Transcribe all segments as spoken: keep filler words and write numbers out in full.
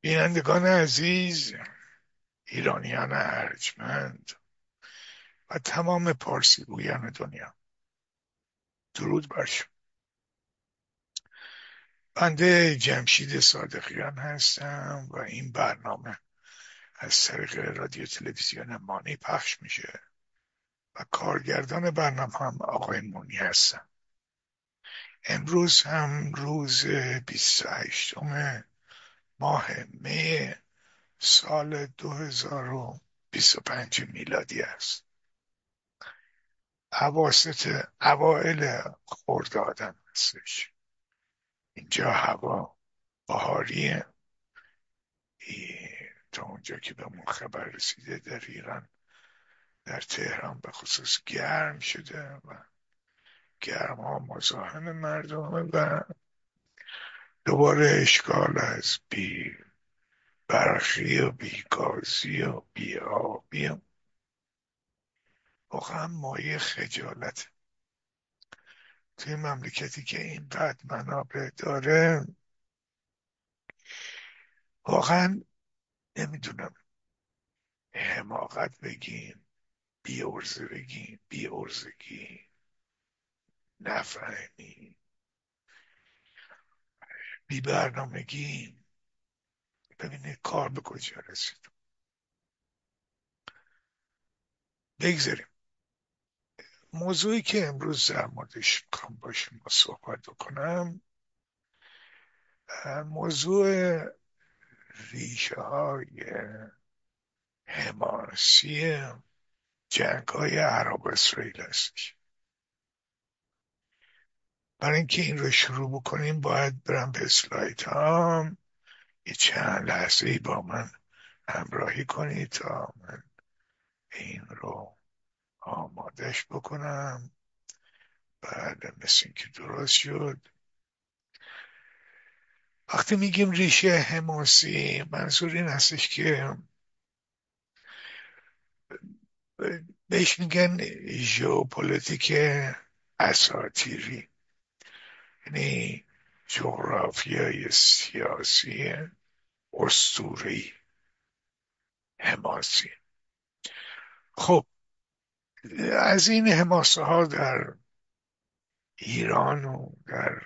بینندگان عزیز، ایرانیان ارجمند و تمام پارسی گویان دنیا، درود بر شما. بنده جمشید صادقیان هستم و این برنامه از طریق رادیو تلویزیون مانی پخش میشه و کارگردان برنامه هم آقای مونی هستم. امروز هم روز بیست و هشتم ماه می سال دو هزار و بیست و پنج میلادی است. اواسط اوائل خردادم هستش. اینجا هوا بهاریه. تا اونجا که به من خبر رسیده در ایران، در تهران به خصوص گرم شده و گرم ها مزاحم مردمه و دوباره اشکال از بی برقی و بی گازی و بی آبی و واقعا مایه خجالت توی مملکتی که اینقدر منابع داره. واقعا نمیدونم حماقت بگیم، بی ارزه بگیم، بی ارزگی، نفهمی، بی برنامگی. ببینید کار به کجا رسید. بگذاریم موضوعی که امروز در موردش میخوام با شما صحبت بکنم، موضوع ریشه های حماسی جنگ های عرب و اسرائیل هستش. برای اینکه این رو شروع بکنیم باید برم به اسلاید ها. یه چند لحظه ای با من همراهی کنید تا من این رو آمادش بکنم. بله، مثل اینکه درست شد. وقتی میگیم ریشه حماسی، منظور این هستش که بهش میگن ژئوپلیتیک اساطیری، یعنی جغرافیای سیاسی اسطوره‌ای حماسی. خب، از این حماسه ها در ایران و در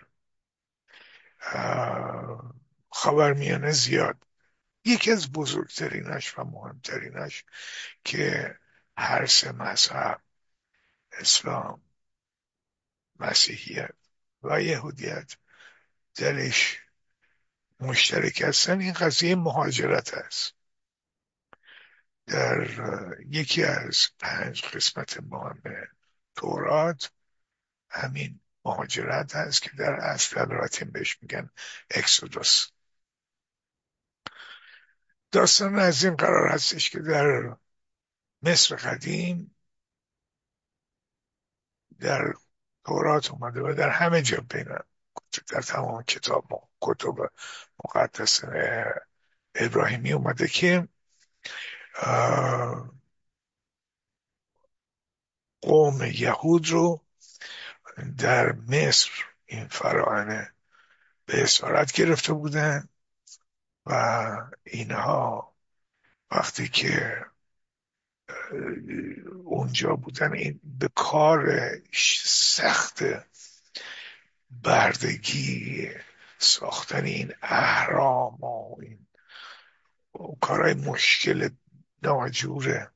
خاورمیانه زیاد. یکی از بزرگترینش و مهمترینش که هر سه مذهب، اسلام، مسیحیت و یهودیت، درش مشترک هستن، این قضیه مهاجرت است. در یکی از پنج قسمت مهم تورات همین مهاجرت هست که در اصل لاتین بهش میگن اکسودوس. داستان از این قرار هستش که در مصر قدیم در تورات اومده و در همه جا بینن، در تمام کتاب کتب مقدس ابراهیمی اومده که قوم یهود رو در مصر این فراعنه به اسارت گرفته بودن و اینها وقتی که اونجا بودن این به کار سخت بردگی، ساختن این اهرام و این کارهای مشکل ناجور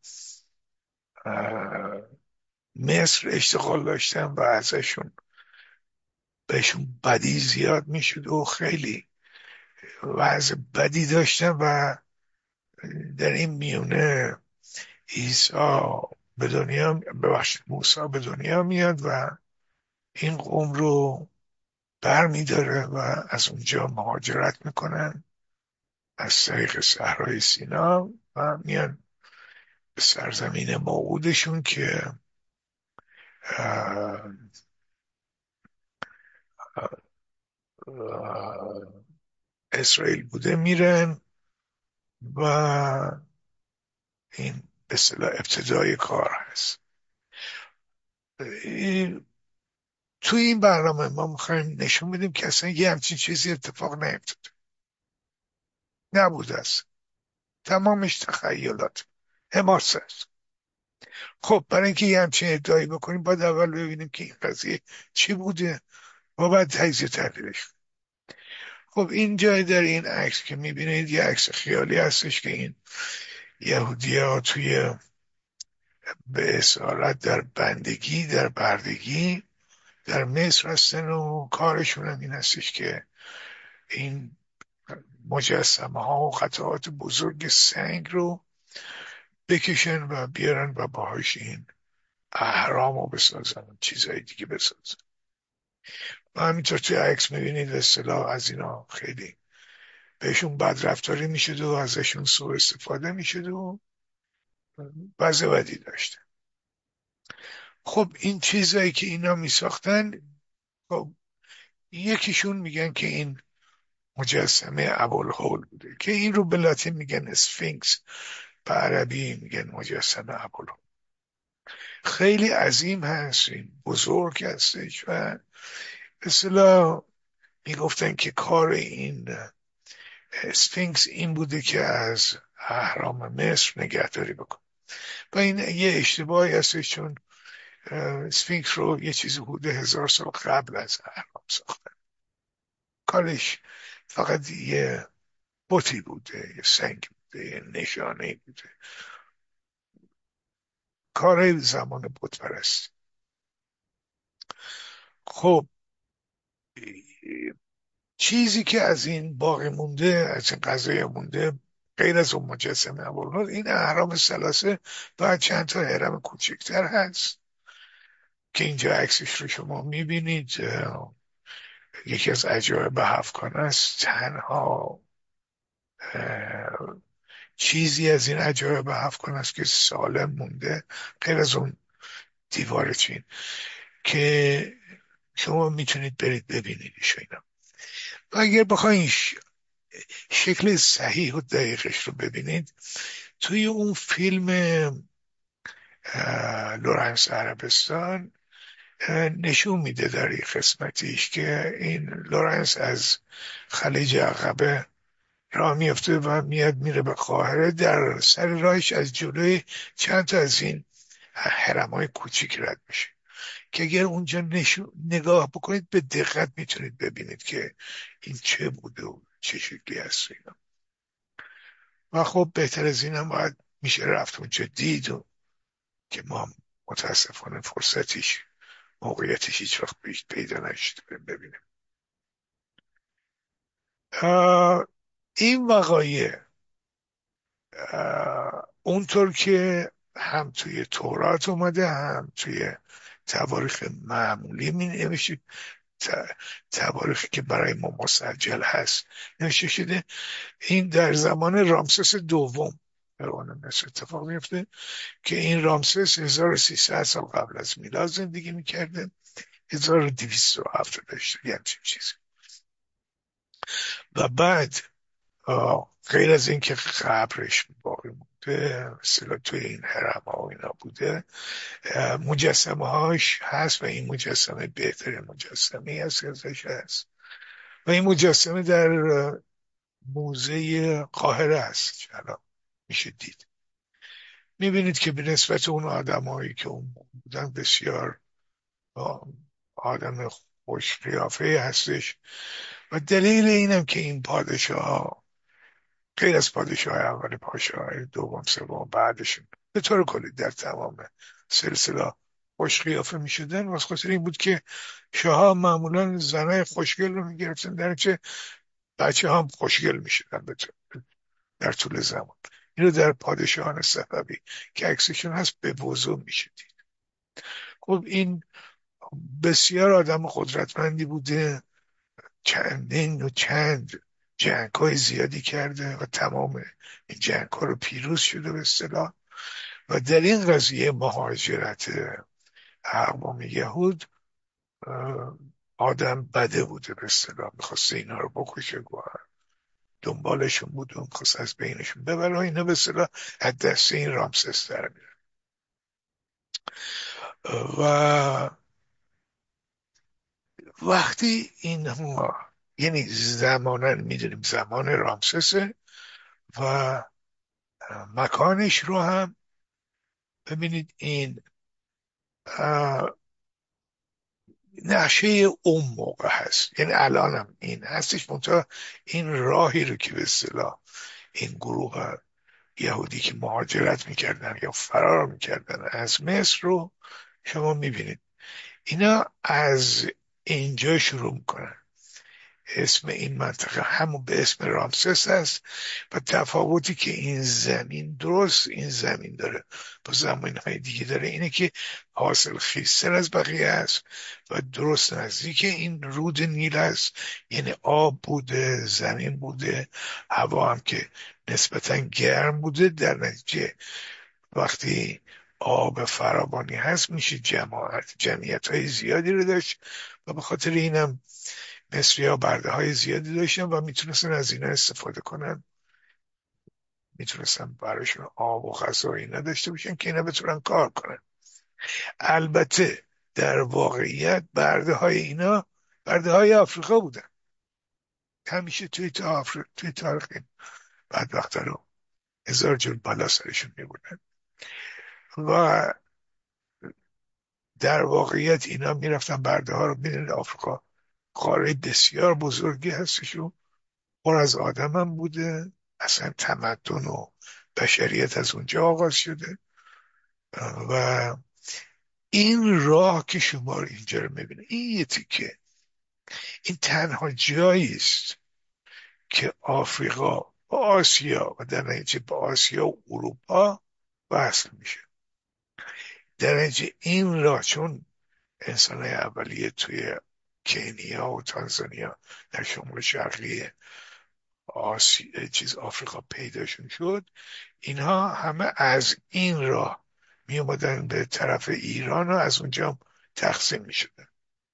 مصر اشتغال داشتن و ازشون بهشون بدی زیاد میشد و خیلی وضع بدی داشتن و در این میونه عیسی به دنیا ببخشید موسی به دنیا میاد و این قوم رو بر میداره و از اونجا مهاجرت میکنن از طریق صحرای سینا و میان به سرزمین موعودشون که اسرائیل بوده. میرن و این به اصطلاح ابتدای کار هست. توی این برنامه ما میخوایم نشون بدیم که اصلا یه همچین چیزی اتفاق نیفتاده. نبوده است، تمامش تخیلات، حماسه است. خب برای اینکه یه همچین ادعایی بکنیم باید اول ببینیم که این قضیه چی بوده و بعد تجزیه تحلیلش. خب این جای در این عکس که میبینید یه عکس خیالی هستش که این یهودی ها توی به اسارت در بندگی در بردگی در مصر هستن و کارشون هم این هستش که این مجسمه ها و قطعات بزرگ سنگ رو بکشن و بیارن و باهاش این اهرام رو بسازن و چیزهای دیگه بسازن. و همینطور توی عکس میبینید به اصطلاح از اینا خیلی بهشون بدرفتاری میشد و ازشون سوء استفاده میشد و وضع بدی داشتن. خب این چیزایی که اینا میساختن، خب یکیشون میگن که این مجسمه ابوالهول بوده که این رو به لاتین میگن اسفینکس، به عربی میگن مجسمه ابوالهول. خیلی عظیم هست، این بزرگ هستش و به اصطلاح میگفتن که کار این اسفینکس این بوده که از اهرام مصر نگهداری بکن. و این یه اشتباهی هستش، چون اسفینکس رو یه چیزی بوده هزار سال قبل از اهرام ساختن. کارش فقط یه بتی بوده، یه سنگ بوده، یه نشانه بوده، کار زمان بت پرست. خب چیزی که از این باقی مونده، از این قضایه مونده، غیر از اون مجسمه ابوالهول، این اهرام ثلاثه و چند تا هرم کوچکتر هست که اینجا عکسش رو شما میبینید. یکی از عجایب هفتگانه است. تنها چیزی از این عجایب هفتگانه است که سالم مونده غیر از اون دیوار چین که شما میتونید برید ببینیدش اینا. و اگر بخواین شکل صحیح و دقیقش رو ببینید، توی اون فیلم لورنس عربستان نشون میده در یک قسمتیش که این لورنس از خلیج عقبه راه میفته و میاد میره به قاهره. در سر راهش از جلوی چند تا از این هرم‌های کوچیک رد میشه که اگر اونجا نشو... نگاه بکنید به دقت میتونید ببینید که این چه بوده و چه شکلی هست اینا. و خب بهتر از این هم باید میشه رفت اونجا دید و که ما متاسفانه فرصتیش موقعیتش هیچ وقت پیدا نشد ببینیم. این وقایع اونطور که هم توی تورات اومده هم توی تواریخ معمولی می نوشته، تواریخی که برای ما مسجل هست نوشته شده، این در زمان رامسس دوم به عنوان مصر اتفاق میفته که این رامسس هزار و سیصد سال قبل از میلاد زندگی میکرده، هزار و دویست و هفتاد یه همچین چیزی. و بعد غیر از این که قبرش باقی مونده مثلا توی این حرم ها و اینا بوده، مجسمه هاش هست و این مجسمه بهترین مجسمه هست ازش هست و این مجسمه در موزه قاهره هست که الان میشه دید. میبینید که به نسبت اون آدم هایی که اون بودن بسیار آدم خوش قیافه هستش و دلیل اینم که این پادشاه غیر از پادشاه اول، پادشاه دوم سوم بعدشون به طور کلی در تمام سلسله خوش قیافه می شدن، واسه خاطر این بود که شاه معمولا زنای خوشگل رو می گرفتن، در چه بچه هم خوشگل می شدن در طول زمان. این رو در پادشاهان صفوی که عکسشون هست به وضوح می شدید. خب این بسیار آدم قدرتمندی بوده، چندین و چند جنگ های زیادی کرده و تمام این جنگ ها رو پیروز شده به اصطلاح. و در این قضیه مهاجرت اقوام یهود آدم بده بوده به اصطلاح، میخواسته اینا رو بکشه، دنبالشون بود و میخواست از بینشون ببره و اینا به اصطلاح از دست این رامسس در میره. و وقتی این یعنی زمانا میدونیم زمان رامسسه و مکانش رو هم ببینید. این نقشه اون موقع هست، یعنی الان هم این هستش، منتها این راهی رو که به اصطلاح این گروه یهودی که مهاجرت میکردن یا فرار میکردن از مصر رو شما میبینید. اینا از اینجا شروع میکنن. اسم این منطقه همون به اسم رامسس هست و تفاوتی که این زمین، درست این زمین داره با زمین های دیگه داره، اینه که حاصل خیزتر از بقیه است و درست نزدیک این رود نیل است. یعنی آب بوده، زمین بوده، هوا هم که نسبتا گرم بوده. در نتیجه وقتی آب فراوانی هست میشه جماعت جمعیت های زیادی رو داشت و به خاطر اینم مصری ها برده های زیادی داشتن و میتونستن از اینا استفاده کنن. میتونستن براشون آب و غذا و اینا داشته باشن که اینا بتونن کار کنن. البته در واقعیت برده های اینا برده های آفریقا بودن. همیشه توی, تا آفر... توی تاریخ این بدبخت رو هزار جور بالا سرشون میبودن و در واقعیت اینا میرفتن برده ها رو میدن آفریقا. قاره بسیار بزرگی هستش و پر از آدم هم بوده. اصلا تمدن و بشریت از اونجا آغاز شده و این راه که شما رو اینجا رو میبینه، این یه تیکه، این تنها جایی است که آفریقا با آسیا و در نتیجه با آسیا و اروپا وصل میشه. در نتیجه این راه، چون انسان اولیه توی کنیا و تانزانیا در شمال شرقی آسی... چیز آفریقا پیداشون شد، اینها همه از این راه می اومدن به طرف ایران و از اونجا هم تقسیم می شدن.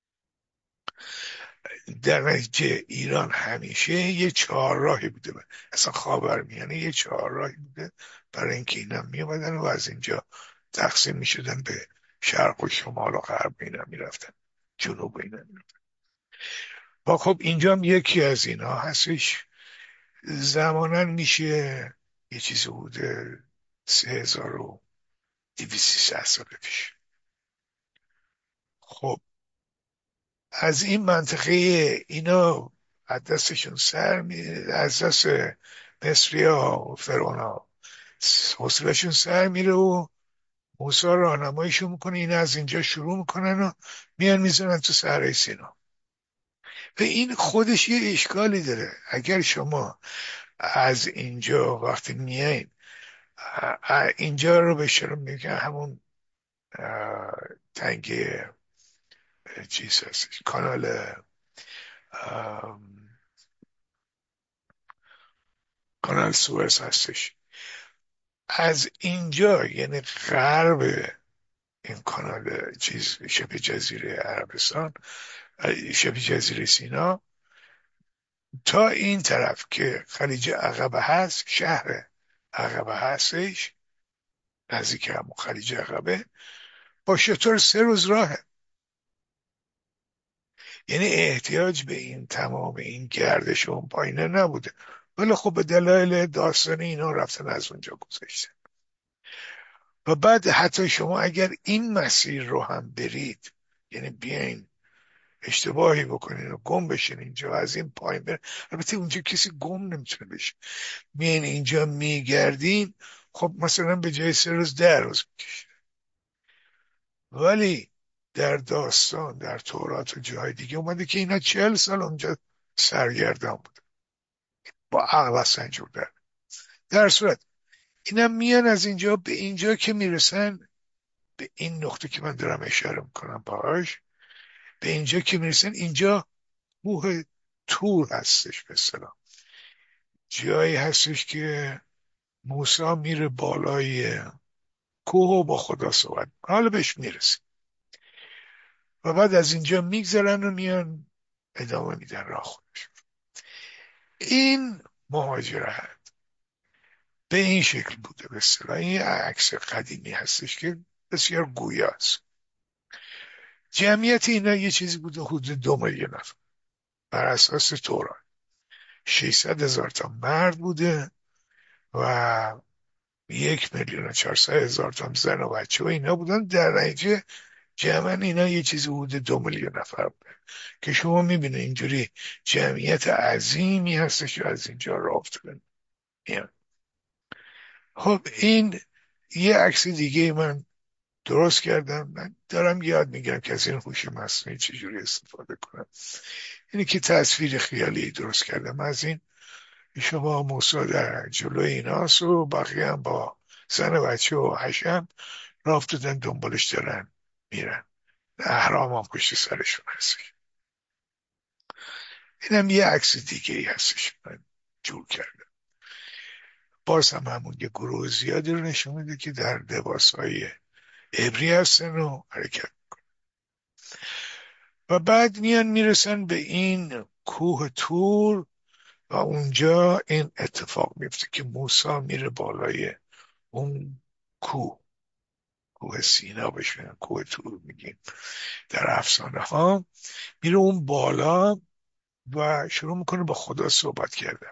در نتیجه ایران همیشه یه چهارراهی بوده، اصلا خاورمیانه یه چهارراهی بوده برای اینکه اینا می اومدن و از اینجا تقسیم می شدن به شرق و شمال و غرب، اینا می رفتن جنوب اینا می رفتن. با خب اینجا هم یکی از اینا هستش. زمانا میشه یه چیزی بوده سه هزار و دویست سال پیش. خب از این منطقه اینا از دستشون سر می از دست مصری ها و فرعون ها حوصله‌شون سر میره و موسی راهنماییشون میکنه. اینا از اینجا شروع میکنن و میان میزنن تو صحرای سینا. و این خودش یه اشکالی داره. اگر شما از اینجا وقتی میایین اینجا رو به شروع میگن همون تنگه چیز هستش، کانال کانال سوئز هستش. از اینجا یعنی غرب این کانال چیز شبه جزیره عربستان، شبه جزیره سینا، تا این طرف که خلیج عقبه هست، شهر عقبه هستش، نزدیک همون خلیج عقبه، با شطور سه روز راهه. یعنی احتیاج به این تمام این گردش اون پایینه نبوده، ولی خب به دلایل داستانی اینا رفتن از اونجا گذاشتن. و بعد حتی شما اگر این مسیر رو هم برید، یعنی بیاین اشتباهی بکنین و گم بشین اینجا از این پایین بر، البته اونجا کسی گم نمیتونه بشه، میاین اینجا میگردین، خب مثلا به جای سه روز ده روز میکشه. ولی در داستان در تورات و جای دیگه اومده که اینا چهل سال اونجا سرگردان بود. با عقل اصلا جور در در صورت اینا میان از اینجا به اینجا که میرسن، به این نقطه که من دارم اشاره میکنم باهاش، به اینجا که میرسن، اینجا کوه تور هستش. به اصطلاح جایی هستش که موسی میره بالای کوه و با خدا صحبت میکنه. حالا بهش میرسه و بعد از اینجا میگذرن و میان ادامه میدن راه خودش. این مهاجرت به این شکل بوده. به اصطلاح این عکس قدیمی هستش که بسیار گویاست. جمعیت اینا یه چیزی بوده حدود دو میلیون نفر بر اساس تورات. ششصد هزار تا مرد بوده و یک میلیون و چهارصد هزار تا زن و بچه و اینا بودن. در نتیجه جمعا اینا یه چیزی حدود دو میلیون نفر بودن که شما میبینه اینجوری جمعیت عظیمی هستش که از اینجا راه افتادن میان. خب این یه عکس دیگه من درست کردم. من دارم یاد میگیرم که از این هوش مصنوعی چجوری استفاده کنم. اینی که تصویر خیالی درست کردم از این. شما موسی در جلوی ایناس و بقیه هم با زن و بچه و حشم راه افتادن دنبالش دارن میرن. اهرام هم پشت سرشون هستش. اینم یه عکس دیگه ای هستش من جور کردم. باز هم همون یه گروه زیادی رو نشون میده که در لباس های عبری هستن و حرکت. و بعد میان میرسن به این کوه تور و اونجا این اتفاق میفته که موسی میره بالای اون کوه. کوه سینا بهش میگن، کوه تور میگیم در افسانه ها. میره اون بالا و شروع میکنه با خدا صحبت کردن.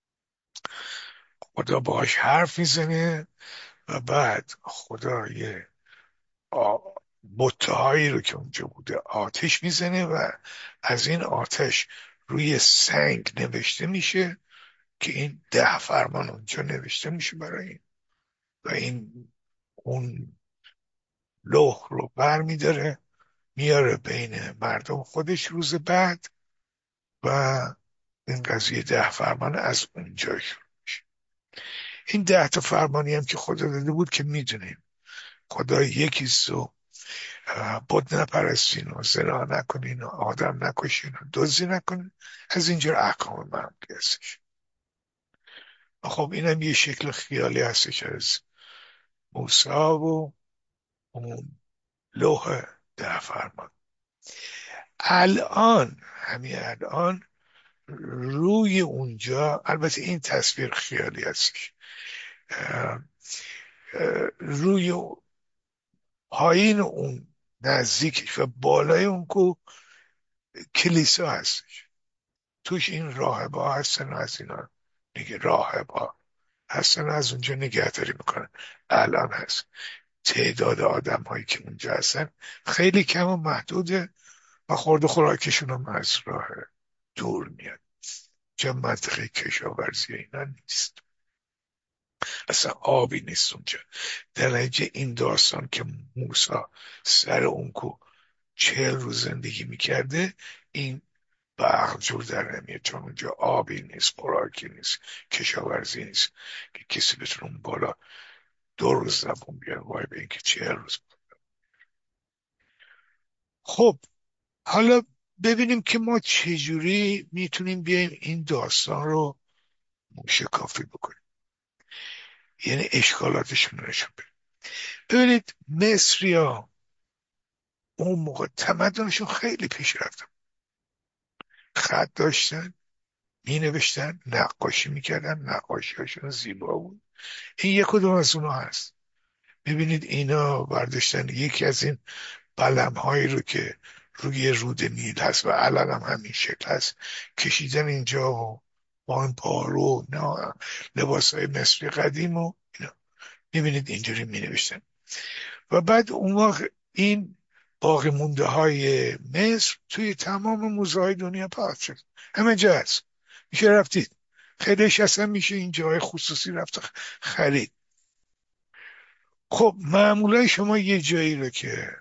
خدا باهاش حرف میزنه و بعد خدا یه بتهایی رو که اونجا بوده آتش میزنه و از این آتش روی سنگ نوشته میشه که این ده فرمان اونجا نوشته میشه برای این. و این اون لوح رو بر میداره میاره بین مردم خودش روز بعد و این قضیه ده فرمان از اونجا شروع میشه. این ده تا فرمانی هم که خدا داده بود که میدونیم خدا یکیست و بت نپرستین و زنا نکنین و آدم نکشین و دزدی نکنین. از اینجور احکام معمولی هستش. خب اینم یه شکل خیالی هستش از موسی و اون لوح ده فرمان. الان همین الان روی اونجا، البته این تصویر خیالی هستش، اه، اه، روی پایین اون نزدیکش و بالای اون کو کلیسا هستش. توش این راهبا هستن و از اینا دیگه راهبا هستن و از اونجا نگهداری میکنن. الان هست تعداد آدم هایی که اونجا هستن خیلی کم و محدوده و خورد و خوراکشون هم از راه دور میاد. چه منطقه کشاورزی اینا نیست، اصلا آبی نیست اونجا. در نتیجه این داستان که موسی سر اون کو چهل روز زندگی میکرده این به جور در نمیاد، چون اونجا آبی نیست، خوراکی نیست، کشاورزی نیست که کسی بتونه اون بالا دو روز زبون بیاره وای به اینکه چهل روز. خب حالا ببینیم که ما چجوری میتونیم بیایم این داستان رو موشکافی بکنیم، یعنی اشکالاتشون رو نشون بدیم. ببینید مصریا اون موقع تمدنشون خیلی پیش رفته، خط داشتن، می نوشتن، نقاشی میکردن، نقاشی هاشون زیبا بود. این یک کدوم از اونها هست. ببینید اینا برداشتن یکی از این قلم هایی رو که روی رود نیل هست و الان هم همین شکل هست کشیدن اینجا و با این پارو نه لباس های مصری قدیم و اینا. میبینید اینجوری می نوشتن. و بعد اون وقت این باقی مونده های مصر توی تمام موزه های دنیا پخش شد، همه جا هست، میشه رفتید. خیلیش اصلا میشه این جای خصوصی رفت خرید. خب معمولا شما یه جایی رو که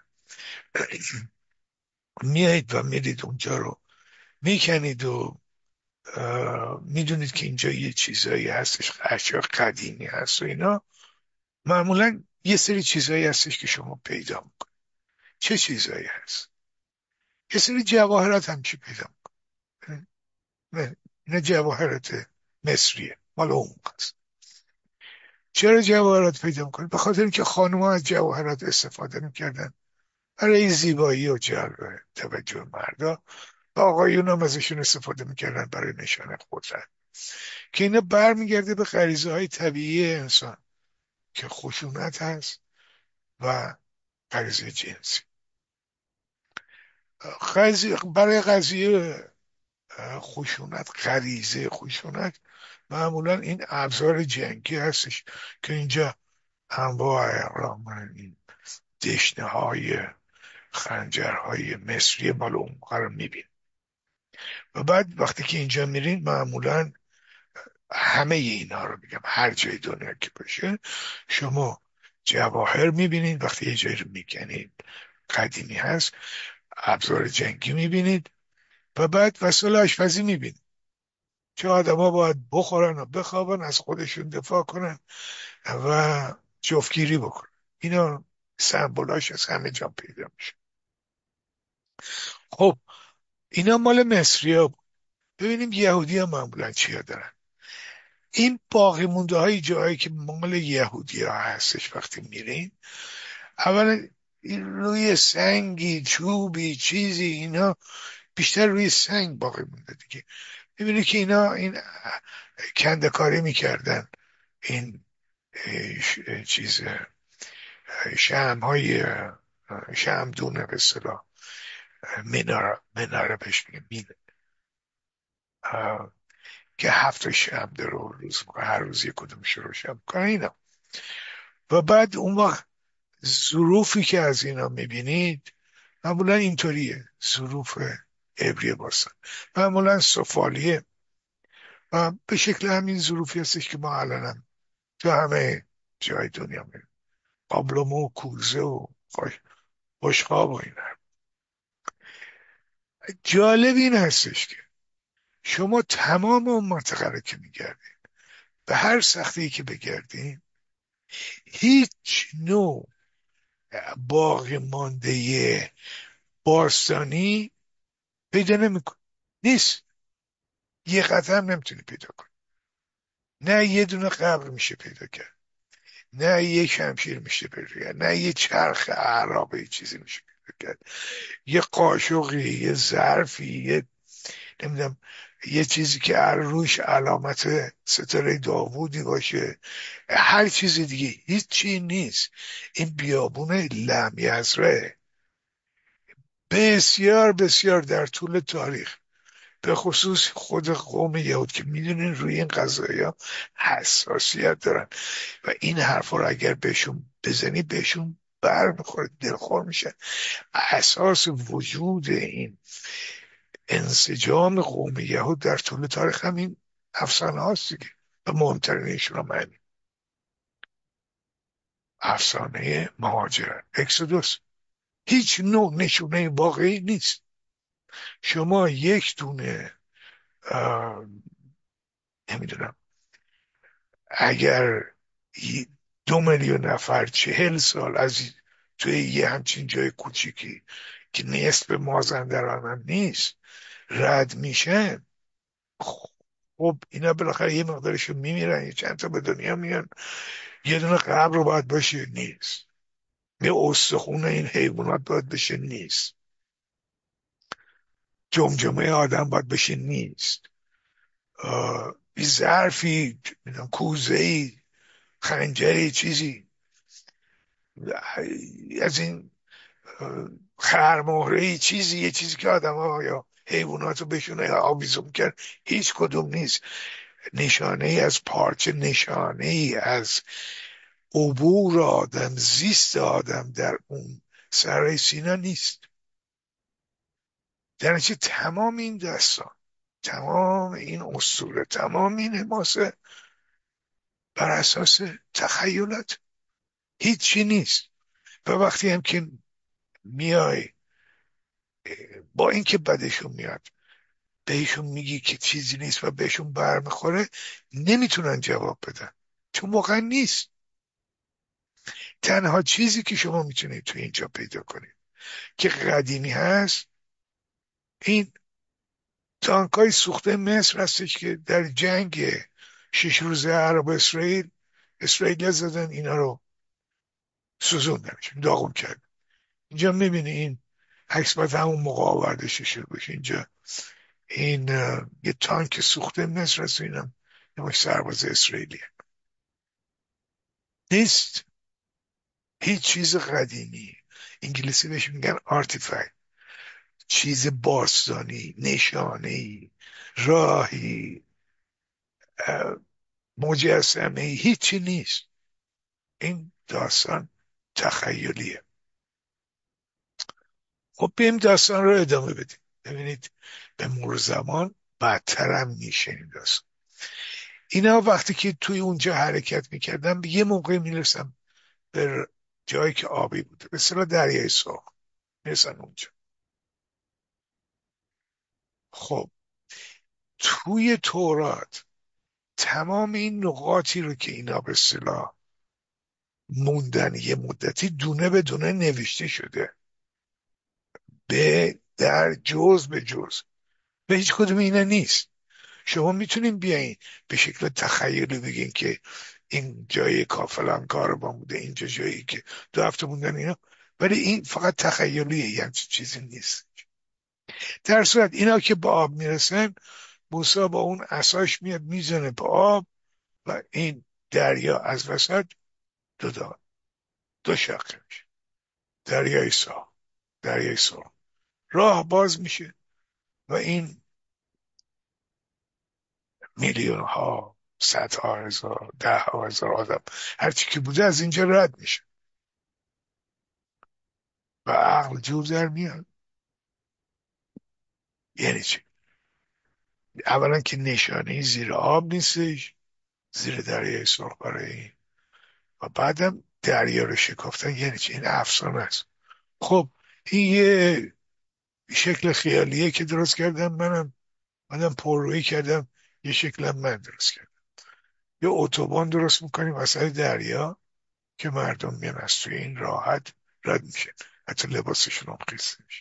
میایید و میرید اونجا رو میکنید و میدونید که اینجا یه چیزایی هستش، اشیاء قدیمی هست و اینا، معمولا یه سری چیزایی هستش که شما پیدا میکنید. چه چیزایی هست؟ یه سری جواهرات هم چی پیدا میکنید. نه نه جواهرات مصریه مال اون هست. چرا جواهرات پیدا میکنید؟ به خاطر اینکه خانم‌ها از جواهرات استفاده میکردن برای زیبایی و جلب توجه مردا و آقایون هم ازشون استفاده میکردن برای نشانه قدرت، که اینا برمیگرده به غریزه های طبیعی انسان که خشونت هست و غریزه جنسی. قضیه برای قضیه خشونت، غریزه خشونت، معمولا این ابزار جنگی هستش که اینجا انواع اقلام این دشنه های خنجرهای مصری مال اون موقع رو میبین. و بعد وقتی که اینجا میرین معمولا همه اینا رو میگم، هر جای دنیا که باشه شما جواهر میبینید، وقتی یه جایی رو میکنید قدیمی هست، ابزار جنگی میبینید، و بعد وسایل آشپزی میبینید که آدما باید بخورن و بخوابن، از خودشون دفاع کنن و جفتگیری بکنن. اینا سمبولاش از همه جا پیدا میشه. خب اینا مال مصری ها بود. ببینیم یهودی ها معمولا چیا دارن. این باقی مونده های جاهایی که مال یهودی ها هستش وقتی میرین، اولا این روی سنگی چوبی چیزی، اینا بیشتر روی سنگ باقی مونده دیگه. میبینی که اینا این کندکاری میکردن، این چیز شم های شمدونه به اصطلاح، مناره مناره بهش میگه مین، که هفت شم داره و روز هر روز یک کدومش رو روشن کنه اینا. و بعد اون وقت ظروفی که از اینا میبینید معمولا اینطوریه، ظروف عبری باستان معمولا سفالیه و به شکل همین ظروفی هستش که ما الان هم تو همه جای دنیا میبینیم، قابلمه و کوزه و خوش بشقاب و اینا. جالب این هستش که شما تمام اون منطقه رو که میگردید، به هر سختی که بگردید، هیچ نوع باقی مانده باستانی پیدا نمیکن، نیست. یه قطعه هم نمیتونی پیدا کنی. نه یه دونه قبر میشه پیدا کرد، نه یه شمشیر میشه پیدا کرد، نه یه چرخ عرابه چیزی میشه پیدا کرد، یه قاشقی، یه ظرفی، یه نمیدونم یه چیزی که روش علامت ستاره داوودی باشه، هر چیز دیگه هیچی نیست. این بیابون لم یزره بسیار بسیار در طول تاریخ، به خصوص خود قوم یهود که میدونین روی این قضایی ها حساسیت دارن و این حرفا رو اگر بهشون بزنی بهشون بر میخوره، دلخور میشن. اساس وجود این انسجام قوم یهود در طول تاریخ همین افسانه هاست دیگه. و مهمترینشون هم همین افسانه مهاجرت، اکسودوس. هیچ نوع نشونه واقعی نیست. شما یک دونه نمیدونم اگر دو میلیون نفر چهل سال از توی یه همچین جای کوچیکی که نصف مازندران هم نیست رد میشن، خب اینا بالاخره یه مقدارشون میمیرن، یه چند تا به دنیا میان، یه دونه قبر رو باید باشه، نیست. یه استخون این حیوانات باید بشه، نیست. جمجمه آدم باید بشه، نیست. بی ظرفی، کوزه‌ای، خنجری، چیزی از این خرمهره، چیزی یه چیزی که آدم ها یا حیوانات رو بشونه آویزون کرد، هیچ کدوم نیست. نشانه ای از پارچه، نشانه ای از عبور آدم، زیست آدم در اون سرای سینا نیست. در نتیجه تمام این داستان، تمام این اسطوره، تمام این حماسه بر اساس تخیلات، هیچی نیست. و وقتی هم که میای با اینکه بدشون میاد بهشون میگی که چیزی نیست و بهشون برمیخوره، نمیتونن جواب بدن، چون واقعا نیست. تنها چیزی که شما میتونید تو اینجا پیدا کنید که قدیمی هست، این تانکای سوخته مصر هستش که در جنگ شش روزه عرب اسرائیل اسرائیل زدن، اینا رو سوزوندنش، داغون کرد. اینجا میبینی این عکس باید همون موقع آورده شده باشه. اینجا این یه تانک سوخته مصر هست، اینم یه سرباز اسرائیلی نیست. هیچ چیز قدیمی، انگلیسی بهش میگن آرتیفکت، چیز باستانی، نشانه‌ای، راهی، مجسمه، هیچی نیست. این داستان تخیلیه. خب بریم داستان رو ادامه بدیم. ببینید به مرور زمان بدتر هم میشه این داستان. اینا وقتی که توی اونجا حرکت میکردن یه موقع میرسن به جایی که آبی بوده، به اصطلاح دریای سرخ میرسن اونجا. خب توی تورات تمام این نقاطی رو که اینا به اصطلاح موندن یه مدتی دونه به دونه نوشته شده، به در جز به جز. به هیچ کدوم اینا نیست. شما میتونین بیاین به شکل تخیلی بگین که این جای کافلان کاروان بوده، اینجا جایی که دو هفته موندن اینا، ولی این فقط تخیلیه، یعنی چیزی نیست. در صورت اینا که با آب میرسن، موسی با اون عصاش میاد میزنه به آب و این دریا از وسط دو دو, دو شقه میشه. دریای سا دریای سرخ راه باز میشه و این میلیون ها، صدها هزار، ده ها هزار آدم، هرچی که بوده از اینجا رد میشه و عقل جور در میاد. یعنی چی؟ اولا که نشانه زیر آب نیستش، زیر دریای سرخ برای این، و بعدم دریا رو شکافتن. یعنی چی؟ این افسانه است. خب این یه شکل خیالیه که درست کردم، منم منم پررویی کردم، یه شکلم من درست کردم. یه اتوبان درست میکنیم وسط دریا که مردم میان از توی این راحت رد میشن، حتی لباسشون هم خیس میشه.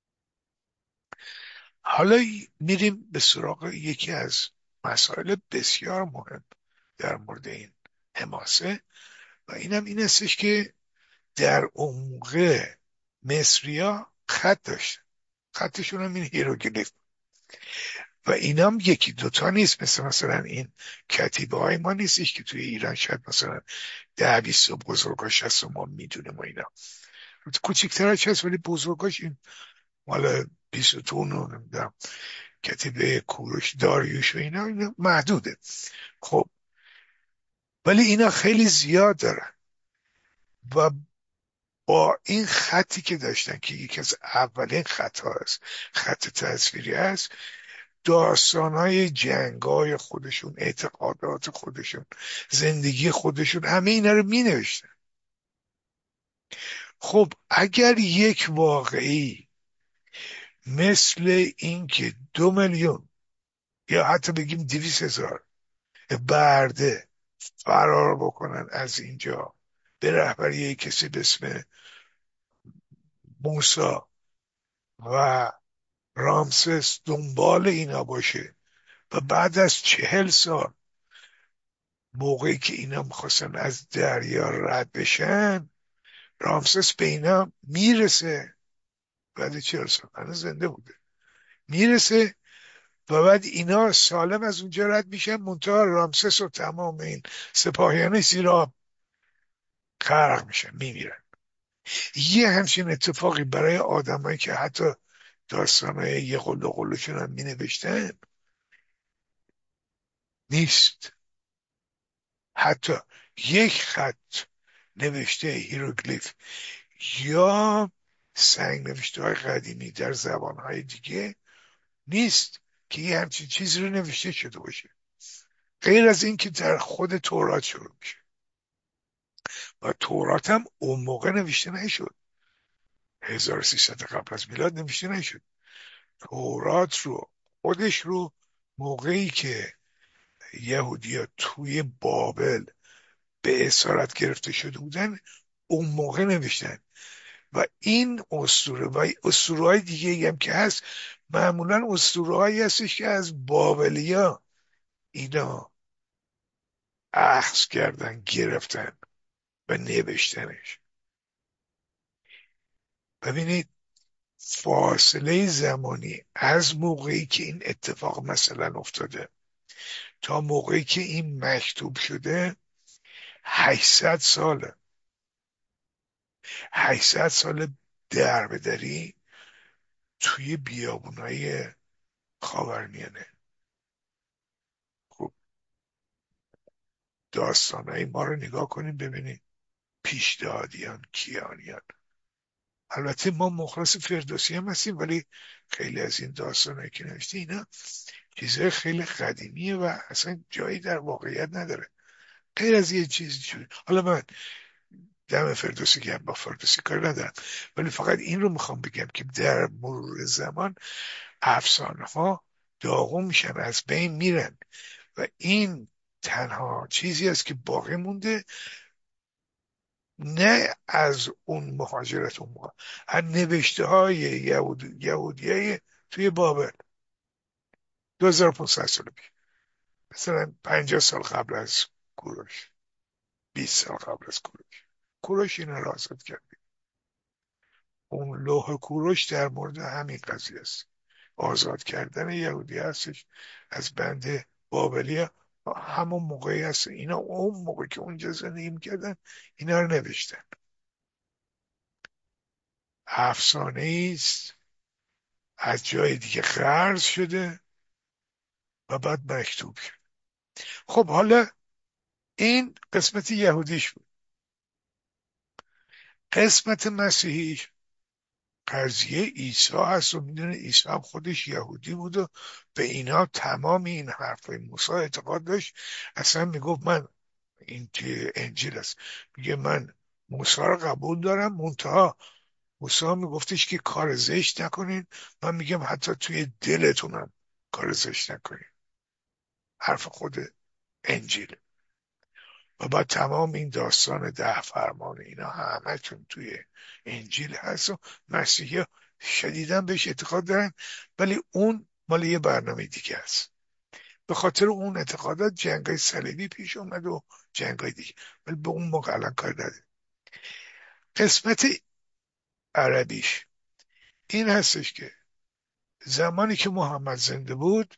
حالا میریم به سراغ یکی از مسائل بسیار مهم در مورد این حماسه، و اینم این استش که در اون موقع مصریا خط داشتن. خطشون هم این هیروگلیف، و اینام یکی دوتا نیست، مثل مثلا این کتیبه های ما نیستش که توی ایران شاید مثلا ده بیست بزرگاش هست و ما میدونیم و اینا. کوچکترش هست ولی بزرگاش این مال بیستون و نمیدونم کتیبه کوروش داریوش و اینا, اینا محدوده. خب ولی اینا خیلی زیاد دارن و با این خطی که داشتن که یکی از اولین خط هست، خط تصویری هست، داستانهای جنگای خودشون، اعتقادات خودشون، زندگی خودشون، همه اینا رو می نوشتن. خب اگر یک واقعی مثل این که دو میلیون یا حتی بگیم دویست هزار برده فرار بکنن از اینجا به رهبری کسی به اسم موسا و رامسس دنبال اینا باشه، و بعد از چهل سال موقعی که اینا میخواستن از دریا رد بشن، رامسس به اینا میرسه. بعد چهل سال هنوز زنده بوده، میرسه و بعد اینا سالم از اونجا رد میشن، منتها رامسس و تمام این سپاهیان زیر آب غرق میشن، میمیرن. یه همچین اتفاقی برای آدمایی که حتی داستانهای یه قلو قلوشون هم مینوشتن نیست. حتی یک خط نوشته هیروگلیف یا سنگ نوشته های قدیمی در زبان های دیگه نیست که یه همچین چیزی رو نوشته شده باشه، غیر از این که در خود تورات شروع میشه. و تورات هم اون موقع نوشته نشد، هزار و سیصد قبل از میلاد نوشته نشد. تورات رو خودش رو موقعی که یهودیا توی بابل به اسارت گرفته شده بودن، اون موقع نوشتن. و این اسطوره و اسطوره های دیگه هم که هست، معمولا اسطوره هایی هستش که از بابلیا اینا اخذ کردن، گرفتن و نوشتنش. ببینید فاصله زمانی از موقعی که این اتفاق مثلا افتاده تا موقعی که این مکتوب شده هشتصد ساله. هشتصد سال دربدری توی بیابونای خاورمیانه. خب داستانهای ما رو نگاه کنیم ببینیم پیشدادیان کیانیان. البته ما مخلص فردوسی هم هستیم، ولی خیلی از این داستانهایی که نوشته اینا چیزهای خیلی قدیمیه و اصلا جایی در واقعیت نداره، غیر از یه چیزی شده. حالا من دم فردوسی گرم، با فردوسی کار ندارم، ولی فقط این رو میخوام بگم که در مرور زمان افسانه ها داغون میشن، از بین میرن و این تنها چیزی است که باقی مونده، نه از اون مهاجرت اون موقع، از نوشته های یهود یهودیای توی بابل دو هزار و پانصد سال پیش، مثلا پنجاه سال قبل از کوروش، بیست سال قبل از کوروش. کوروش اینا رو آزاد کرد. اون لوح کوروش در مورد همین قضیه است، آزاد کردن یهودی هستش از بند بابلی. همون موقعی هست اینا اون موقع که اونجا زندگی میکردن اینا رو نوشتن. افسانه است از جای دیگه قرض شده و بعد مکتوب شد. خب حالا این قسمت یهودیش بود. قسمت مسیحیش قضیه عیسی هست و میدونه عیسی هم خودش یهودی بود و به اینا تمام این حرفای موسی اعتقاد داشت. اصلا میگفت من، این که انجیل است، میگه من موسی رو قبول دارم، منتها موسی میگفتش که کار زشت نکنین، من میگم حتی توی دلتونم کار زشت نکنین. حرف خود انجیل. و بعد تمام این داستان ده فرمان اینا همه چون توی انجیل هست و مسیحی ها شدیداً بهش اعتقاد دارن، ولی اون مال یه برنامه دیگه است. به خاطر اون اعتقادات جنگای صلیبی پیش اومد و جنگای دیگه، ولی به اون موقع الان کار نداره. قسمت عربیش این هستش که زمانی که محمد زنده بود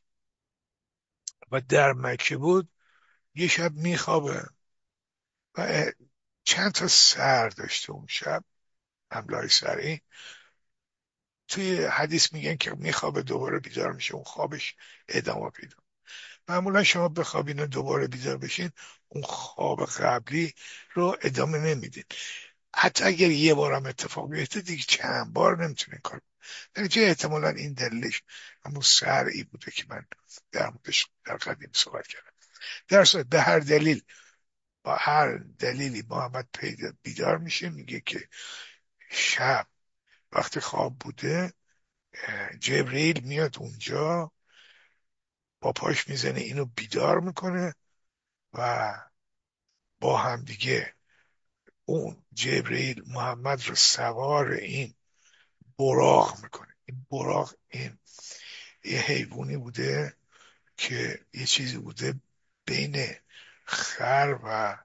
و در مکه بود، یه شب میخوابه و چند تا سر داشته اون شب، حمله سری. توی حدیث میگن که میخوابه دوباره بیدار میشه، اون خوابش ادامه پیدا. معمولا شما بخوابین و دوباره بیدار بشین، اون خواب قبلی رو ادامه نمیدین. حتی اگر یه بارم اتفاق بیفته دیگه چند بار نمیتونین کار. در نتیجه احتمالا این دلیلش همون سرعی بوده که من در موردش در قدیم صحبت کردم. در صورت به هر دلیل، با هر دلیلی محمد پیدا بیدار میشه، میگه که شب وقتی خواب بوده جبرئیل میاد اونجا، با پاش میزنه اینو بیدار میکنه و با هم دیگه اون جبرئیل محمد رو سوار این براق میکنه. این براق این یه حیوانی بوده که یه چیزی بوده بین خر و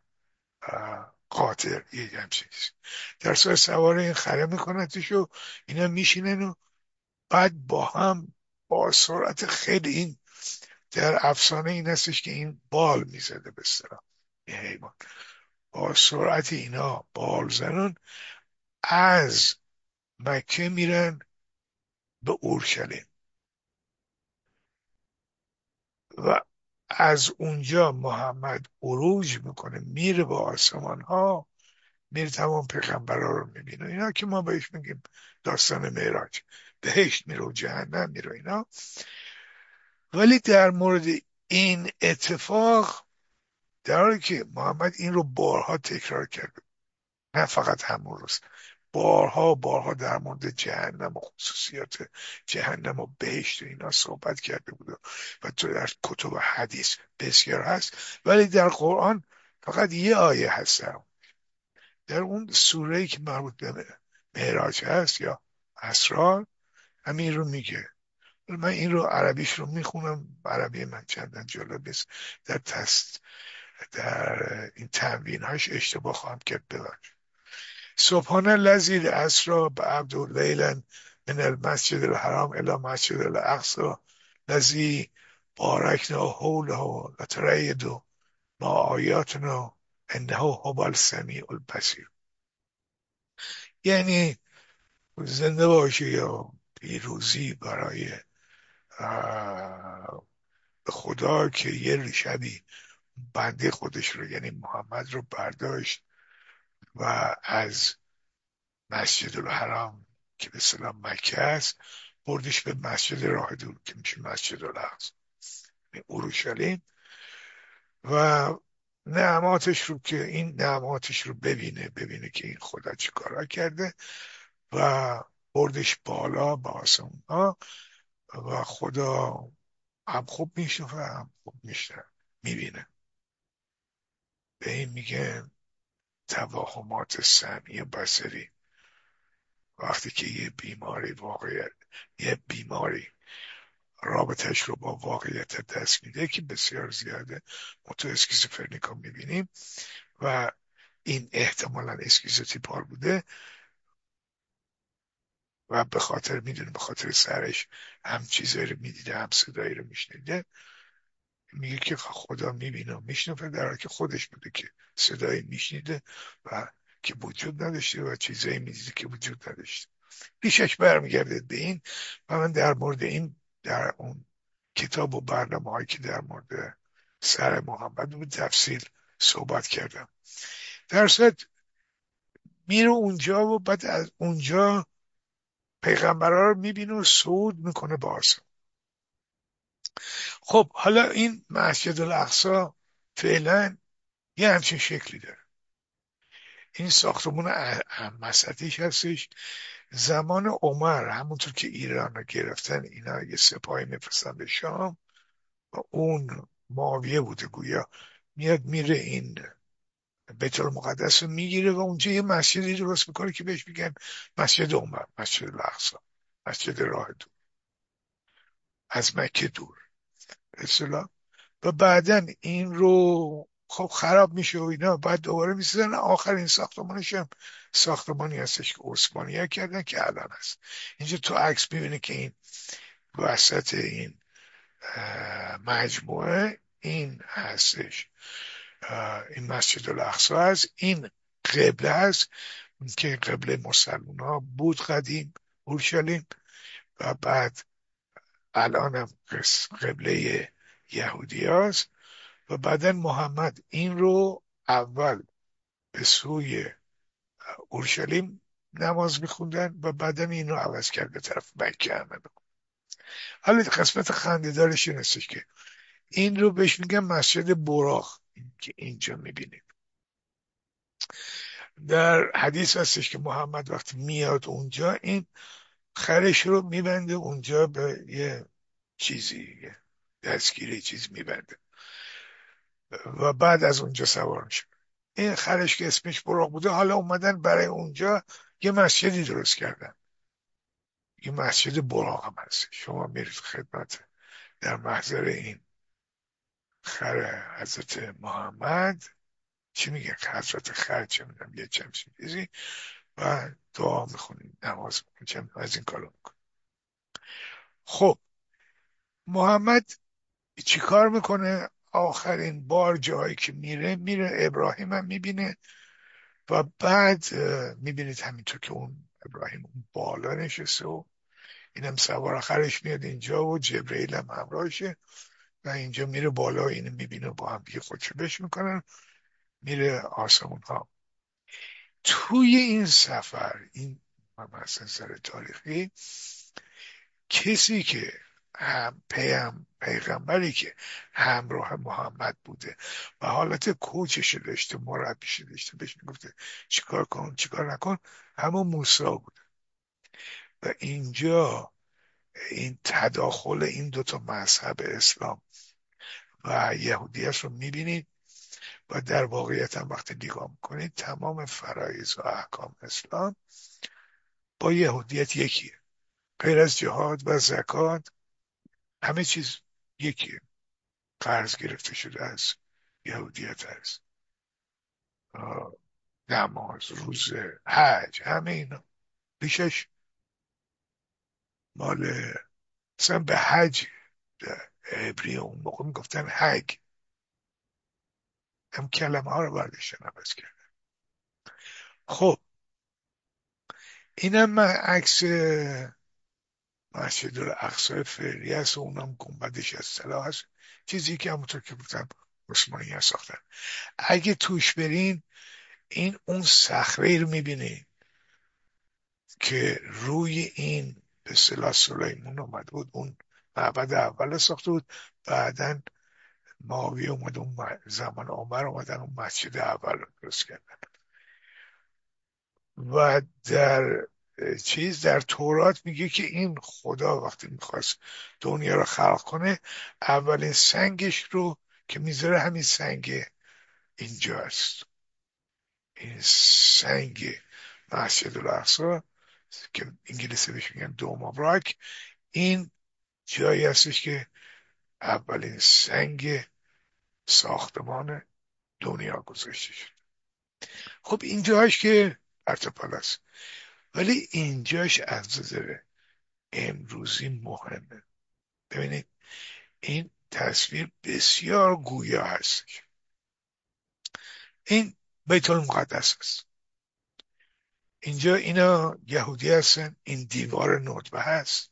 قاطر، یه همچین چیزی. در صورت سوار این خره میکنتش و اینا میشینن و بعد با هم با سرعت خیلی، این در افسانه این هستش که این بال میزده به اصطلاح این حیوان، با سرعت اینا بال زنن از مکه میرن به اورشلیم و از اونجا محمد عروج میکنه، میره به آسمان ها، میره تمام پیغمبرا رو میبینه. اینا که ما بهش میگیم داستان معراج، بهشت میره و جهنم میره اینا. ولی در مورد این اتفاق، در حالی که محمد این رو بارها تکرار کرده، نه فقط همون روز، بارها بارها در مورد جهنم و خصوصیات جهنم و بهشت و اینا صحبت کرده بود و تو در کتب حدیث بسیار هست، ولی در قرآن فقط یه آیه هست در اون سوره‌ای که مربوط به معراج هست یا اسرار، همین رو میگه. من این رو عربیش رو میخونم، عربی من چندان جالب نیست، در تست در این تنوین هاش اشتباه خواهم کرد، ببخش. سبحان الذی اسری بعبده لیلا من المسجد الحرام الی مسجد الاقصی الذی بارکنا حوله لترید ما آیاتنا انه هو السمیع البصیر. یعنی زنده باشه یا پیروزی برای خدا که یه شبی بنده خودش رو یعنی محمد رو برداشت و از مسجد الحرام که به سلام مکه است بردش به مسجد راه دور که میشه مسجد الاقصی اورشلیم و نعماتش رو که این نعماتش رو ببینه ببینه که این خدا چی کارا کرده و بردش بالا با آسمون ها و خدا هم خوب میشنفه هم خوب میشنه میبینه. به این میگن توهمات سمعی و بصری. وقتی که یه بیماری واقعیت یه بیماری رابطش رو با واقعیت دست میده که بسیار زیاده ما تو اسکیزوفرنیکا میبینیم و این احتمالا اسکیزوتیپال بوده و به خاطر میدونه به خاطر سرش هم چیزایی رو میدیده هم صدایی رو میشنیده میگه که خدا میبینه و میشنفه در حالی که خودش بوده که صدایی میشنیده و که وجود نداشته و چیزایی میدیده که وجود نداشته. پیشش برمیگرده به این و من در مورد این در اون کتاب و برنامه هایی که در مورد سر محمد به تفصیل صحبت کردم. در صورت میره اونجا و بعد از اونجا پیغمبرها رو میبینه و صعود میکنه به آسمان. خب حالا این مسجد الاقصی فعلا یه همچین شکلی داره. این ساختمون مسطحیش هستش. زمان عمر همونطور که ایران رو گرفتن اینا یه سپاهی میفرستن به شام و اون معاویه بوده گویا میاد میره این بیت المقدس رو میگیره و اونجا یه مسجدی درست میکنه که بهش میگن مسجد عمر، مسجد الاقصی، مسجد راه دور از مکه دور اصطلاح. و بعدا این رو خب خراب میشه و اینا بعد دوباره میسازن. آخرین ساختمانش هم ساختمانی هستش که عثمانی کردن که الان هست. اینجا تو عکس میبینه که این وسط این مجموعه این هستش، این مسجد الاقصی هست، این قبله هست که قبله مسلمان ها بود قدیم اورشلیم و بعد الان هم قبله یهودی هست و بعدا محمد این رو اول به سوی اورشلیم نماز میخوندن و بعدا این رو عوض کرد به طرف مکه آمد. حالا قسمت خنده‌دارش این هستش که این رو بهش میگن مسجد براق که اینجا میبینید. در حدیث هستش که محمد وقتی میاد اونجا این خرش رو میبنده اونجا به یه چیزی یه دستگیری چیز میبنده و بعد از اونجا سوار میشه. این خرش که اسمش براق بوده حالا اومدن برای اونجا یه مسجدی درست کردن. یه مسجد براق هم هست. شما میرید خدمت در محضر این خر حضرت محمد چی میگن حضرت خر چه میدونم یه چمچین چیزی و دعا میخونید نماز میخونید از این کارو میکنید. خب محمد چی کار میکنه؟ آخرین بار جایی که میره میره ابراهیم هم میبینه و بعد میبینید همینطور که اون ابراهیم اون بالا نشسته و اینم سوار آخرش میاد اینجا و جبرئیل هم همراهشه و اینجا میره بالا اینو میبینه با هم دیگه خودشو بش میکنن میره آسمون ها. توی این سفر این از نظر تاریخی کسی که هم پیام پیغمبری که همراه محمد بوده و حالت کوچش داشته مربیش داشته بهش میگفته چیکار کن چیکار نکن همون موسی بود. و اینجا این تداخل این دوتا مذهب اسلام و یهودیت رو میبینید و در واقعیت هم وقتی نگاه میکنید تمام فرایض و احکام اسلام با یهودیت یکیه. غیر از جهاد و زکات همه چیز یکیه. قرض گرفته شده از یهودیت هست، نماز روزه حج همه اینا ریشش مال مثلا به حج عبری اون موقع میگفتن حج هم کلمه ها رو برداشتن عوض کرد. خب اینم من عکس مسجد الاقصی فعلی هست و اونم گنبدش از طلا هست، چیزی که همونطور که گفتم عثمانی ها ساختن. اگه توش برین این اون صخره رو میبینی که روی این به اصطلاح سلیمان اومده بود، اون معبد اول ساخته بود، بعدن معاویه اومد اون زمان عمر اومدن اون مسجد اول رو درست کردن. و در چیز در تورات میگه که این خدا وقتی میخواست دنیا رو خلق کنه اولین سنگش رو که میذاره همین سنگ اینجاست، این سنگ مسجد الاقصی که انگلیسی بهش میگن دوم آف راک، این جایی هستش که اولین سنگ ساختمان دنیا گذاشته شد. خب اینجاش که ارتفاع است، ولی اینجاش از نظر امروزی مهمه. ببینید این تصویر بسیار گویا هستش. این بیت المقدس است، اینجا اینا یهودی هستن، این دیوار ندبه هست.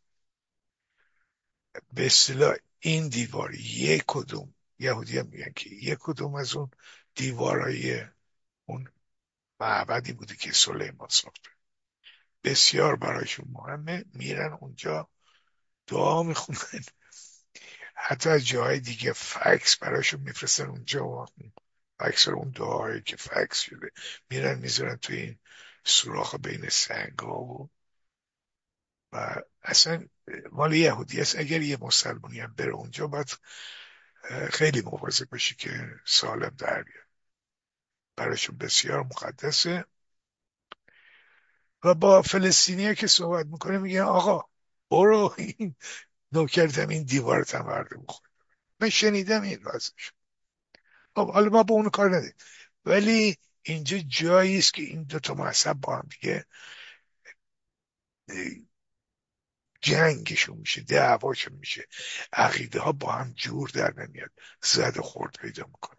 به اصطلاح این دیوار یک کدوم، یهودی هم میگن که یک کدوم از اون دیوارای اون معبدی بوده که سلیمان ساخته. بسیار برایشون مهمه، میرن اونجا دعا میخونن، حتی از جاهای دیگه فکس برایشون میفرستن اونجا و فکس رو اون دعایی که فکس شده میرن میذارن توی این سوراخ بین سنگ ها و و اصلا مال یهودی است. اگر یه مسلمانی هم بره اونجا باید خیلی مواظب باشی که سالم در بیاد، برایشون بسیار مقدسه. و با فلسطینی که صحبت میکنه میگن آقا برو این نوکرت هم این دیوارت هم ورده بخور. من شنیدم این رازش. خب حالا ما با اون کار نداریم، ولی اینجا جایی است که این دوتا مذهب با هم دیگه جنگشون میشه، دعواشون میشه، عقیده ها با هم جور در نمیاد، زد و خورد پیدا میکنه.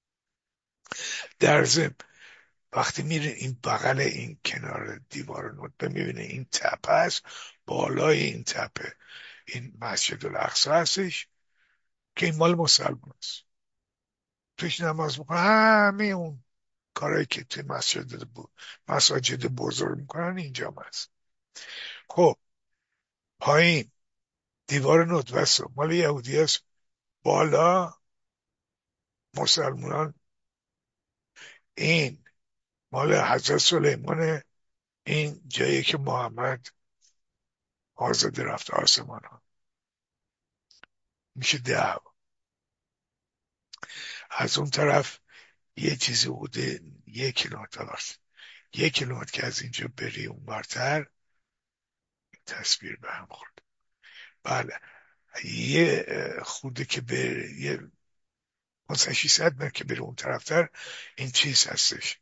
در ضمن وقتی میره این بغل این کنار دیوار ندبه میبینه این تپه است، بالای این تپه این مسجد الاقصی هستش که این مال مسلمان است، توش نماز میکنه. همه اون کارهایی که توی مسجد بود مساجد بزرگ میکنن اینجا هم هست. خب پایین دیوار ندبه است مال یهودی است، بالا مسلمانان، این مال حضرت سلیمانه، این جایی که محمد آزاده رفت آسمان ها، میشه ده. از اون طرف یه چیزی بوده یک کیلومتر وقت یک کیلومتر که از اینجا بری اون برتر تصویر به هم خورد. بله یه خورده که به یه پانصد ششصد متر که بری اون طرفتر این چیز هستش،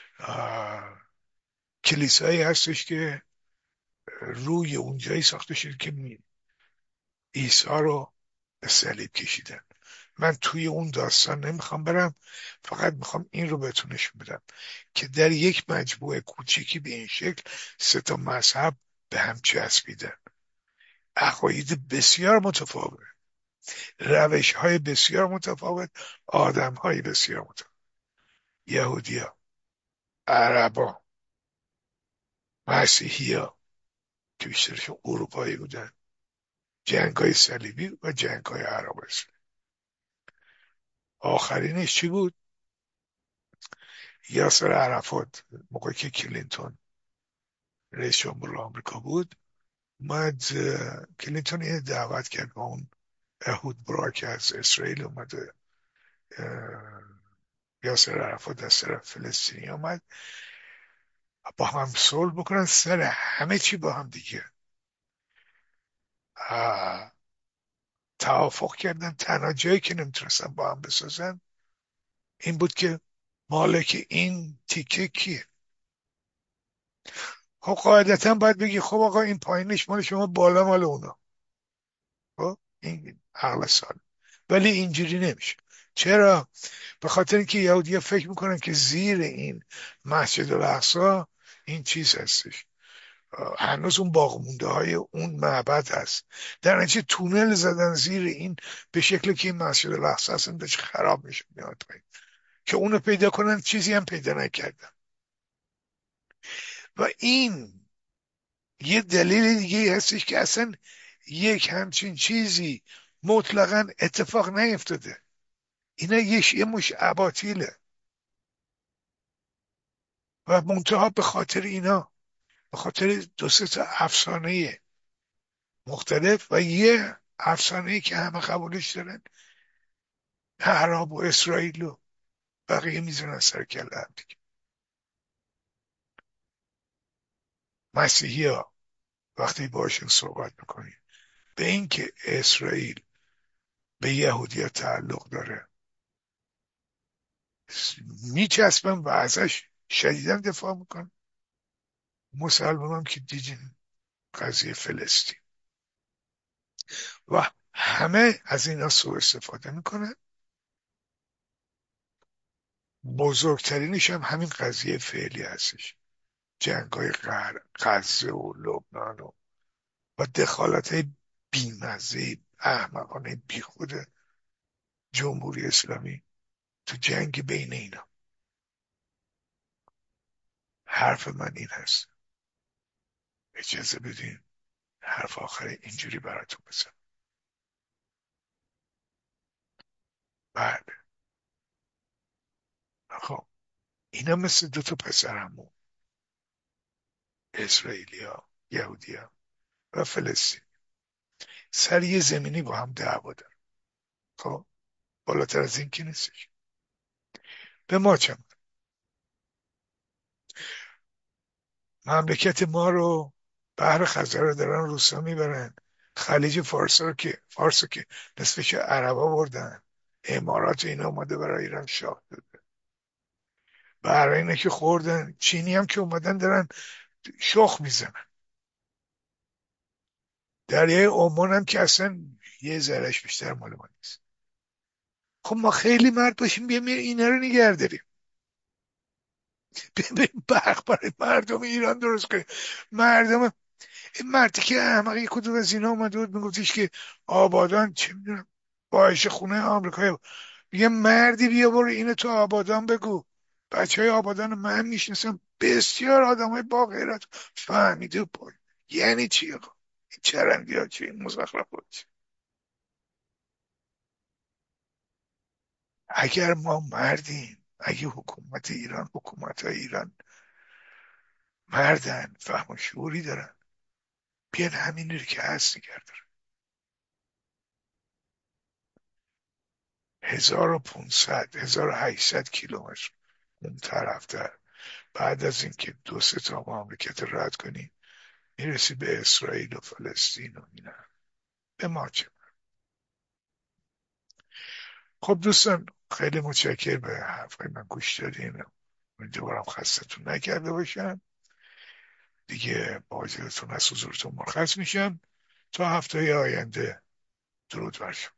کلیسایی هستش که روی اون جایی ساخته شده که عیسی رو به صلیب کشیدن. من توی اون داستان نمیخوام برم، فقط میخوام این رو بهتون نشون بدم که در یک مجموعه کوچیکی به این شکل سه تا مذهب به هم چسبیدن، عقاید بسیار متفاوت، روش های بسیار متفاوت، آدم های بسیار متفاوت، یهودیا، عربا، مسیحیا که بیشترشون اروپایی بودن، جنگ های صلیبی و جنگ های عرب اسلامی. آخرینش چی بود؟ یاسر عرفات موقعی که کلینتون رئیس جمهور آمریکا بود اومد، کلینتون یه دعوت کرد با اون اهود براک از اسرائیل اومده، یاسر عرفات از طرف فلسطینی اومد با هم صلح بکنن سر همه چی با هم دیگه توافق کردن. تنها جایی که نمیتونستن با هم بسازن این بود که مالک این تیکه کیه. خب قاعدتا باید بگی خب آقا این پایینش مال شما، بالا مال اونا. خب این عقل سال، ولی اینجوری نمیشه. چرا؟ به خاطر اینکه یهودی‌ها فکر میکنن که زیر این مسجد الاقصی این چیز هستش، هنوز اون باقیمونده های اون معبد هست. در نتیجه تونل زدن زیر این به شکلی که این مسجد الاقصی اصلا داشت خراب میشه میاد پایین. که اونو پیدا کنن چیزی هم پیدا نکردن. و این یه دلیل دیگه هستش که اصلا یک همچین چیزی مطلقا اتفاق نیفتاده. اینا یه یه مش اباطیله و منتها به خاطر اینا، به خاطر دو سه تا افسانه مختلف و یه افسانه که همه قبولش دارن، اعراب و اسرائیل و بقیه میزنن سر کله هم دیگه. مسیحی ها وقتی باشون صحبت میکنی به این که اسرائیل به یهودی ها تعلق داره میچسبن و ازش شدیدا دفاع میکنن. مسلمان هم که دیدین قضیه فلسطین و همه از اینا سوء استفاده میکنن. بزرگترینش هم همین قضیه فعلی هستش، جنگ های غزه و لبنان و, و دخالت های بیمزه احمقانه بیخود جمهوری اسلامی تو جنگ بین اینا. حرف من این هست، اجازه بدین حرف آخر اینجوری براتون بزنم. بله، خب اینا مثل دو تا پسرمون، اسرائیلیا، یهودیا و فلسطین، سر یه زمینی با هم دعوا دارن. خب بالاتر از این که نیستش. به ما چه؟ مملکت ما رو بحر خزر رو دارن روسا میبرن، خلیج فارس رو که فارس رو که نصفش عربا بردن، امارات اینا اومده برای ایران شاه داده، بحرینه که خوردن، چینی هم که اومدن دارن شخ میزنن، دریای عمان هم که اصلا یه ذرهش بیشتر مال ما نیست. خب ما خیلی مرد باشیم بیایم اینا رو نگه داریم، بیایم برق برای مردم ایران درست کنیم. مردم این مردی که احمق یک کدوم از اینا اومده بود میگفتش که آبادان چه میدونم باعث خونه آمریکایی، میگه مردی بیا برو اینو تو آبادان بگو. بچه های آبادان من میشناسم بسیار آدم های با غیرت فهمیده بود یعنی چی آقا این چرندی ها چی این مزخرفات چی. اگر ما مردیم، اگه حکومت ایران، حکومت های ایران مردن، فهم و شعوری دارن، بیان همین رو که هست نگه دارن. هزار و پونصد هزار و هشتصد کیلومتر اون طرف در بعد از اینکه دو سه تا مملکت رد کنی میرسی به اسرائیل و فلسطین و اینا. به ما چه؟ خب دوستان خیلی متشکر به حرفای من گوش دادین. امیدوارم خستتون نکرده باشم. دیگه با اجازهتون از حضورتون مرخص میشم تا هفته آینده. درود بر شما.